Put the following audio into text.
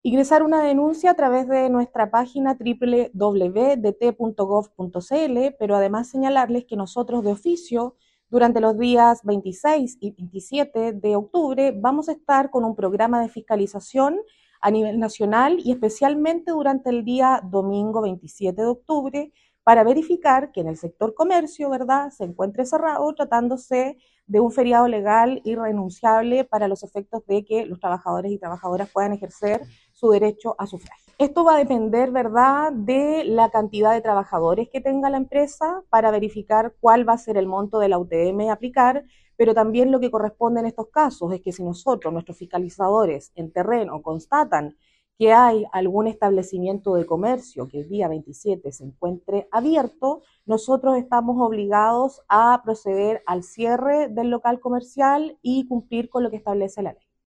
Ingresar una denuncia a través de nuestra página www.dt.gov.cl, pero además señalarles que nosotros de oficio, durante los días 26 y 27 de octubre, vamos a estar con un programa de fiscalización a nivel nacional y especialmente durante el día domingo 27 de octubre para verificar que en el sector comercio, ¿verdad?, se encuentre cerrado, tratándose de un feriado legal irrenunciable para los efectos de que los trabajadores y trabajadoras puedan ejercer su derecho a sufragio. Esto va a depender, ¿verdad?, de la cantidad de trabajadores que tenga la empresa para verificar cuál va a ser el monto de la UTM a aplicar, pero también lo que corresponde en estos casos es que si nosotros, nuestros fiscalizadores en terreno, constatan que hay algún establecimiento de comercio que el día 27 se encuentre abierto, nosotros estamos obligados a proceder al cierre del local comercial y cumplir con lo que establece la ley.